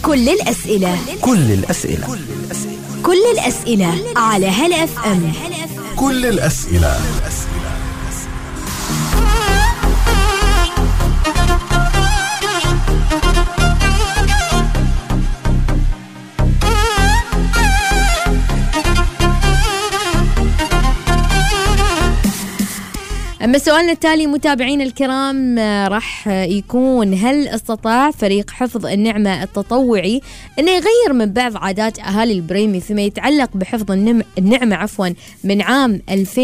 كل الأسئلة على هلا اف ام. كل الأسئلة. أما سؤالنا التالي متابعين الكرام راح يكون: هل استطاع فريق حفظ النعمة التطوعي أنه يغير من بعض عادات أهالي البريمي فيما يتعلق بحفظ النعمة من عام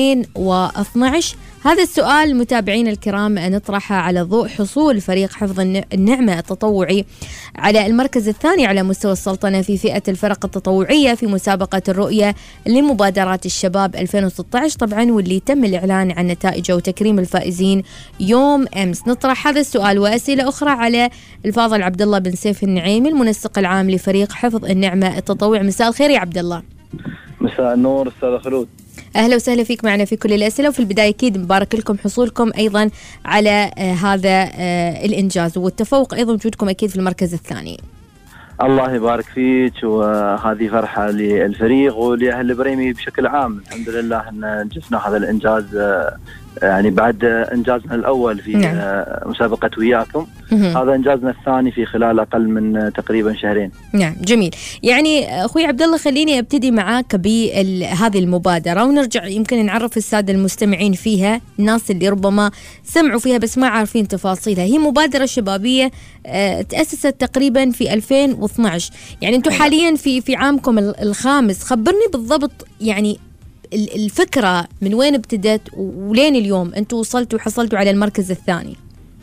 2012؟ هذا السؤال متابعين الكرام نطرحه على ضوء حصول فريق حفظ النعمة التطوعي على المركز الثاني على مستوى السلطنة في فئة الفرق التطوعية في مسابقة الرؤية لمبادرات الشباب 2016 طبعا، واللي تم الإعلان عن نتائجه وتكريم الفائزين يوم أمس. نطرح هذا السؤال وأسئلة أخرى على الفاضل عبد الله بن سيف النعيمي المنسق العام لفريق حفظ النعمة التطوعي. مساء الخير يا عبد الله. مساء النور أستاذ خلود. أهلا وسهلا فيك معنا في كل الأسئلة. وفي البداية أكيد مبارك لكم حصولكم أيضا على هذا الإنجاز، والتفوق أيضا وجودكم أكيد في المركز الثاني. الله يبارك فيك، وهذه فرحة للفريق ولأهل البريمي بشكل عام. الحمد لله أن أنجزنا هذا الإنجاز، يعني بعد إنجازنا الأول في مسابقة وياكم، هذا إنجازنا الثاني في خلال أقل من تقريبا شهرين. نعم جميل. يعني أخوي عبد الله خليني أبتدي معاك بهذه المبادرة ونرجع يمكن نعرف السادة المستمعين فيها، الناس اللي ربما سمعوا فيها بس ما عارفين تفاصيلها. هي مبادرة شبابية تأسست تقريبا في 2012، يعني أنتم حاليا في عامكم الخامس. خبرني بالضبط يعني الفكرة من وين ابتدت ولين اليوم أنتوا وحصلتوا على المركز الثاني؟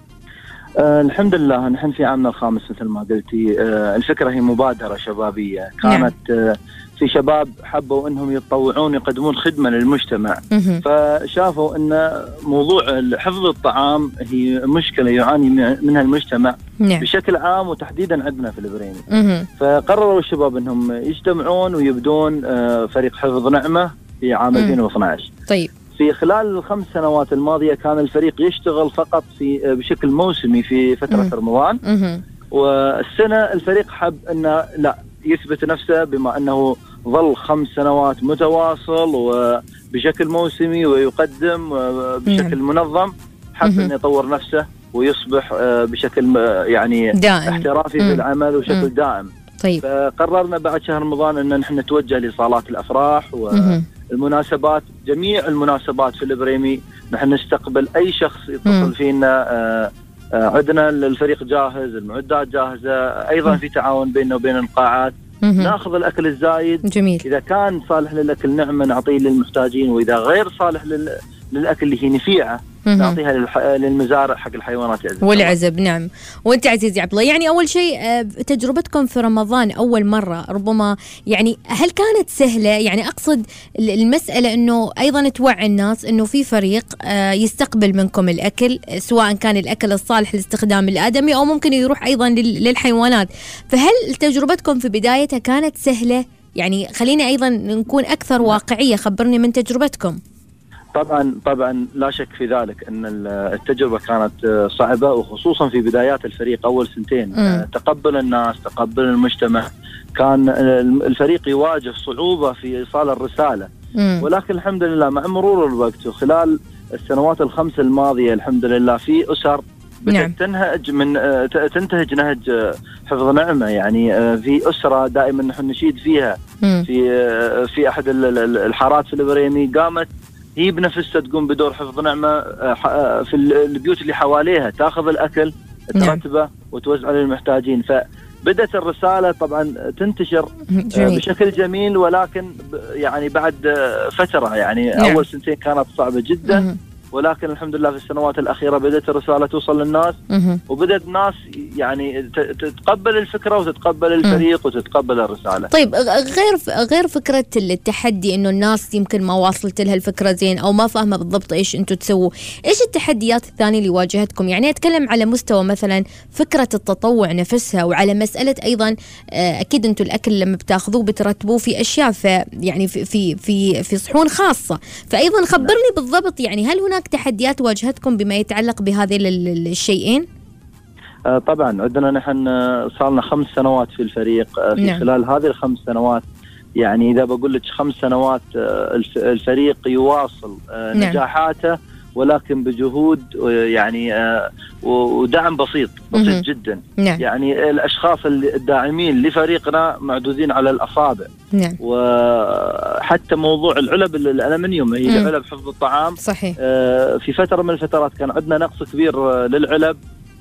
الحمد لله نحن في عامنا الخامس مثل ما قلتي. الفكرة هي مبادرة شبابية كانت في شباب حبوا أنهم يتطوعون يقدمون خدمة للمجتمع، فشافوا أن موضوع حفظ الطعام هي مشكلة يعاني منها المجتمع بشكل عام وتحديدا عندنا في البريمي. فقرروا الشباب أنهم يجتمعون ويبدون فريق حفظ نعمة في عام 2012. طيب في خلال ال5 سنوات الماضية كان الفريق يشتغل فقط بشكل موسمي في فترة رمضان، والسنة الفريق حب أنه لا يثبت نفسه بما أنه ظل 5 سنوات متواصل وبشكل موسمي ويقدم بشكل منظم. حب أنه يطور نفسه ويصبح بشكل يعني دائم احترافي في العمل وشكل دائم. طيب فقررنا بعد شهر رمضان أن نحن نتوجه لصالات الأفراح والمناسبات، جميع المناسبات في البريمي نحن نستقبل أي شخص يتصل فينا. عندنا الفريق جاهز، المعدات جاهزة، أيضا في تعاون بيننا وبين القاعات. ناخذ الأكل الزايد جميل. إذا كان صالح للأكل نعمة نعطيه للمحتاجين، وإذا غير صالح للأكل اللي هي نفيعة نعطيها للمزارع حق الحيوانات والعزب. نعم. وانت عزيزي عبد الله، يعني اول شيء تجربتكم في رمضان اول مره ربما، يعني هل كانت سهله؟ يعني اقصد المساله انه ايضا توعي الناس انه في فريق يستقبل منكم الاكل، سواء كان الاكل الصالح لاستخدام الادمي او ممكن يروح ايضا للحيوانات. فهل تجربتكم في بدايتها كانت سهله؟ يعني خلينا ايضا نكون اكثر واقعيه، خبرني من تجربتكم. طبعا لا شك في ذلك ان التجربه كانت صعبه، وخصوصا في بدايات الفريق اول سنتين. تقبل الناس، تقبل المجتمع، كان الفريق يواجه صعوبه في ايصال الرساله. ولكن الحمد لله مع مرور الوقت وخلال السنوات ال5 الماضيه الحمد لله في اسر بدأت تنتهج نهج حفظ نعمة. يعني في أسرة دائما نحن نشيد فيها في أحد الحارات في البريمي قامت هي بنفسها تقوم بدور حفظ نعمة في البيوت اللي حواليها، تاخذ الأكل ترتبه وتوزعه للمحتاجين. فبدأت الرسالة طبعا تنتشر بشكل جميل، ولكن يعني بعد فترة يعني أول سنتين كانت صعبة جدا، ولكن الحمد لله في السنوات الأخيرة بدأت الرسالة توصل للناس، وبدأت الناس يعني تتقبل الفكرة وتتقبل الفريق وتتقبل الرسالة. طيب غير فكرة التحدي إنه الناس يمكن ما واصلت لها الفكرة زين أو ما فاهمة بالضبط إيش أنتوا تسووا، إيش التحديات الثانية اللي واجهتكم؟ يعني أتكلم على مستوى مثلا فكرة التطوع نفسها، وعلى مسألة أيضا أكيد أنتوا الأكل لما بتاخذوه بترتبوه في أشياء يعني في صحون خاصة، فأيضا خبرني بالضبط يعني هل هناك تحديات واجهتكم بما يتعلق بهذه الشيئين؟ طبعا عندنا نحن صار لنا 5 سنوات في الفريق. في خلال هذه ال5 سنوات يعني إذا بقول لك 5 سنوات الفريق يواصل نجاحاته، ولكن بجهود يعني ودعم بسيط جدا. يعني الأشخاص الداعمين لفريقنا معدودين على الأصابع. وحتى موضوع العلب الألمنيوم، هي العلب حفظ الطعام، صحيح. في فترة من الفترات كان عندنا نقص كبير للعلب،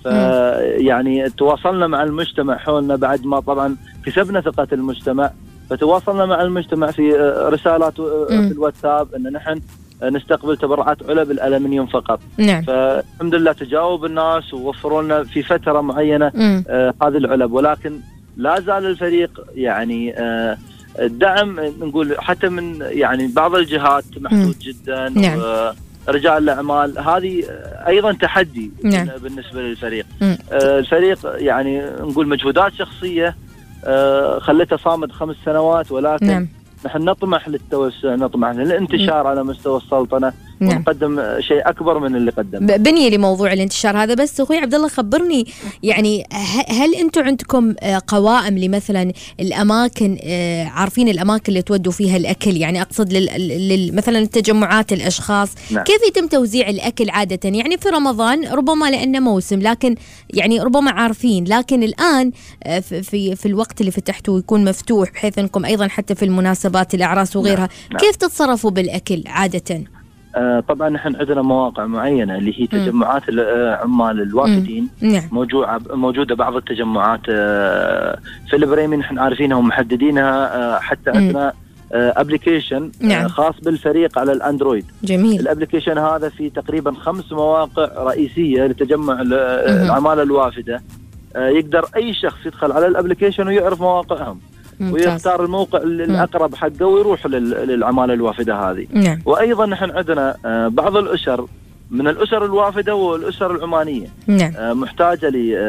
يعني تواصلنا مع المجتمع حولنا بعد ما طبعا كسبنا ثقة المجتمع، فتواصلنا مع المجتمع في رسالات في الواتساب ان نحن نستقبل تبرعات علب الألمنيوم فقط. فالحمد لله تجاوب الناس ووفروا لنا في فترة معينة هذه العلب، ولكن لا زال الفريق يعني الدعم نقول حتى من يعني بعض الجهات محدود جدا. رجال الأعمال هذه أيضا تحدي بالنسبة للفريق. الفريق يعني نقول مجهودات شخصية خلته صامد 5 سنوات، ولكن نحن نطمح للتوسع، نطمح للانتشار على مستوى السلطنة، ونقدم شيء أكبر من اللي قدم. بني لموضوع الانتشار هذا، بس أخوي عبد الله خبرني يعني هل أنتم عندكم قوائم لمثلا الأماكن، عارفين الأماكن اللي تودوا فيها الأكل؟ يعني أقصد مثلا التجمعات الأشخاص. كيف يتم توزيع الأكل عادة؟ يعني في رمضان ربما لأنه موسم، لكن يعني ربما عارفين، لكن الآن في الوقت اللي فتحتوه يكون مفتوح بحيث أنكم أيضا حتى في المناسبات الأعراس وغيرها. كيف تتصرفوا بالأكل عادة؟ طبعا نحن عندنا مواقع معينة اللي هي تجمعات العمال الوافدين. موجودة بعض التجمعات في البريمي نحن عارفينها ومحددينها. حتى عندنا ابليكيشن خاص بالفريق على الاندرويد. جميل. الابليكيشن هذا في تقريبا 5 مواقع رئيسية لتجمع العمالة الوافدة. يقدر اي شخص يدخل على الابليكيشن ويعرف مواقعهم، ويختار الموقع الأقرب حقه ويروح للعمالة الوافدة هذه. وأيضا نحن عندنا بعض الأسر من الأسر الوافدة والأسر العمانية محتاجة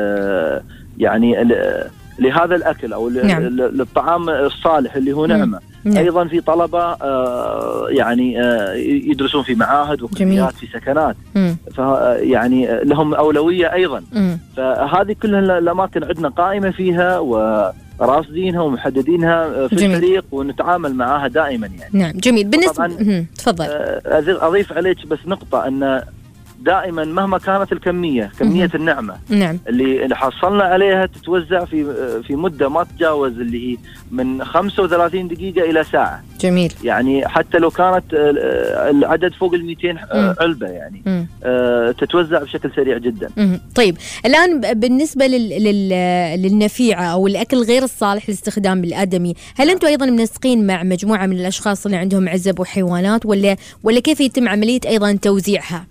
يعني لهذا الأكل أو للطعام الصالح اللي هو نعمة. أيضا في طلبة يعني يدرسون في معاهد وكليات في سكنات، يعني لهم أولوية أيضا. فهذه كلها الأماكن عندنا قائمة فيها وراصدينها ومحددينها في الفريق، ونتعامل معاها دائما يعني. جميل. بالنسبة تفضل. أضيف عليك بس نقطة، أن دائما مهما كانت كمية النعمة اللي حصلنا عليها تتوزع في مدة ما تتجاوز اللي هي من 35 دقيقة إلى ساعة. جميل. يعني حتى لو كانت العدد فوق 200 علبة يعني تتوزع بشكل سريع جدا. طيب الآن بالنسبة للنفيعة أو الأكل غير الصالح للاستخدام بالآدمي، هل أنتم أيضا منسقين مع مجموعة من الأشخاص اللي عندهم عزب وحيوانات، ولا كيف يتم عملية أيضا توزيعها؟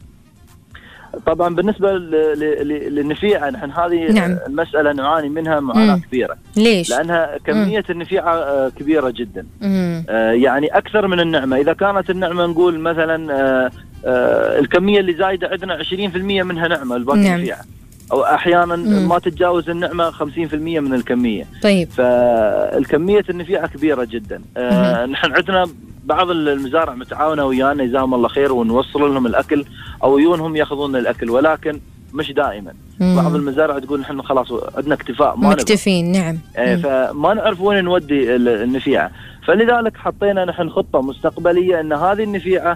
طبعا بالنسبة للنفيعة نحن هذه المسألة نعاني منها معاناة كبيرة. ليش؟ لأنها كمية النفيعة كبيرة جدا. يعني أكثر من النعمة. إذا كانت النعمة نقول مثلا الكمية اللي زايدة عندنا 20% منها نعمة، الباقي نفيعة، أو أحيانا ما تتجاوز النعمة 50% من الكمية. طيب. فالكمية النفيعة كبيرة جدا. نحن عندنا بعض المزارع متعاونة ويانا جزاهم الله خير، ونوصل لهم الأكل أو يونهم يأخذون الأكل، ولكن مش دائما. بعض المزارع تقول نحن خلاص عندنا اكتفاء، ما مكتفين. فما نعرف وين نودي النفيعة. فلذلك حطينا نحن خطة مستقبلية أن هذه النفيعة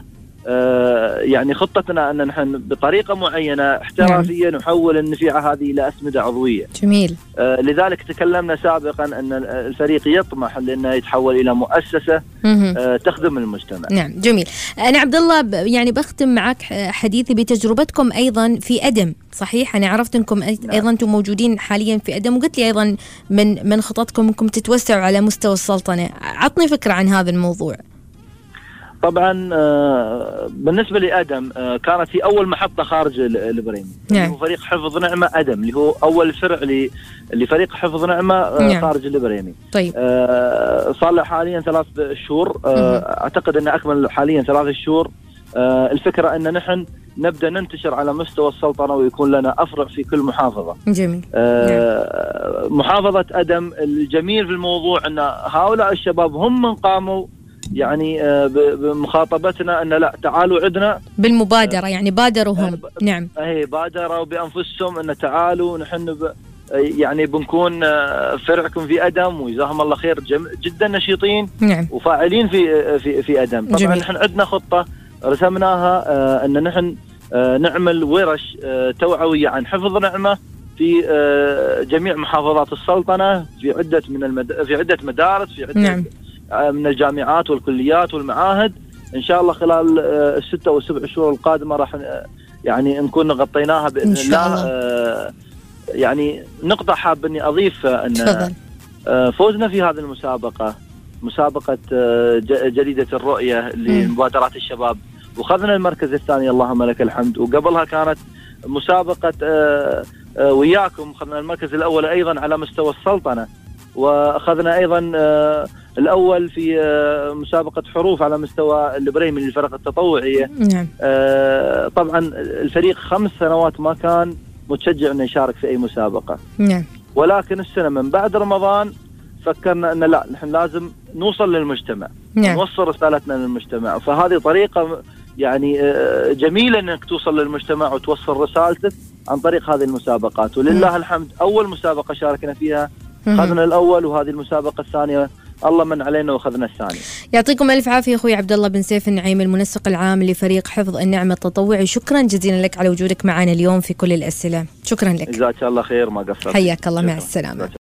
يعني خطتنا أن نحن بطريقة معينة احترافية نحول النفيعة هذه إلى أسمدة عضوية. جميل. لذلك تكلمنا سابقا أن الفريق يطمح لأنه يتحول إلى مؤسسة تخدم المجتمع. جميل. أنا عبد الله يعني بختم معك حديثي بتجربتكم أيضا في أدم. صحيح، أنا عرفت أنكم أيضا أنتم موجودين حاليا في أدم، وقلت لي أيضا من خططكم أنكم تتوسعوا على مستوى السلطنة. عطني فكرة عن هذا الموضوع. طبعا بالنسبة لأدم كانت هي أول محطة خارج البريمي. هو فريق حفظ نعمة أدم اللي هو أول فرع لفريق حفظ نعمة خارج البريمي. طيب. صار له حاليا 3 شهور. أعتقد أن أكمل حاليا 3 شهور. الفكرة أن نحن نبدأ ننتشر على مستوى السلطنة ويكون لنا أفرع في كل محافظة. جميل. محافظة أدم الجميل في الموضوع أن هؤلاء الشباب هم من قاموا يعني بمخاطبتنا أن لا تعالوا عدنا بالمبادرة، يعني بادروا هم. نعم. بادروا بأنفسهم أن تعالوا نحن يعني بنكون فرعكم في أدم، وجزاهم الله خير جدا نشيطين. نعم. وفاعلين في أدم. طبعا جميل. نحن عندنا خطة رسمناها أن نحن نعمل ورش توعوية عن حفظ نعمة في جميع محافظات السلطنة، في عدة مدارس، في عدة نعم. من الجامعات والكليات والمعاهد. إن شاء الله خلال 6 أو 7 شهور القادمة راح يعني نكون غطيناها بإذن الله. يعني نقطة حاب أني أضيف أن فوزنا في هذه المسابقة، مسابقة جريدة الرؤية لمبادرات الشباب، وخذنا المركز الثاني اللهم لك الحمد. وقبلها كانت مسابقة وياكم، خذنا المركز الأول أيضا على مستوى السلطنة، وأخذنا أيضا الأول في مسابقة حروف على مستوى البريمي للفرق التطوعية. نعم. طبعا الفريق 5 سنوات ما كان متشجع أنه يشارك في أي مسابقة. نعم. ولكن السنة من بعد رمضان فكرنا أن لا، نحن لازم نوصل للمجتمع. نعم. نوصل رسالتنا للمجتمع، فهذه طريقة يعني جميلة أنك توصل للمجتمع وتوصل رسالتك عن طريق هذه المسابقات. ولله الحمد أول مسابقة شاركنا فيها أخذنا الأول، وهذه المسابقة الثانية الله من علينا وأخذنا الثاني. يعطيكم ألف عافية أخوي عبد الله بن سيف النعيم، المنسق العام لفريق حفظ النعمة التطوعي. شكرا جزيلا لك على وجودك معنا اليوم في كل الأسئلة. شكرا لك. جزاك الله خير، ما قصرت. حياك الله. مع السلامة.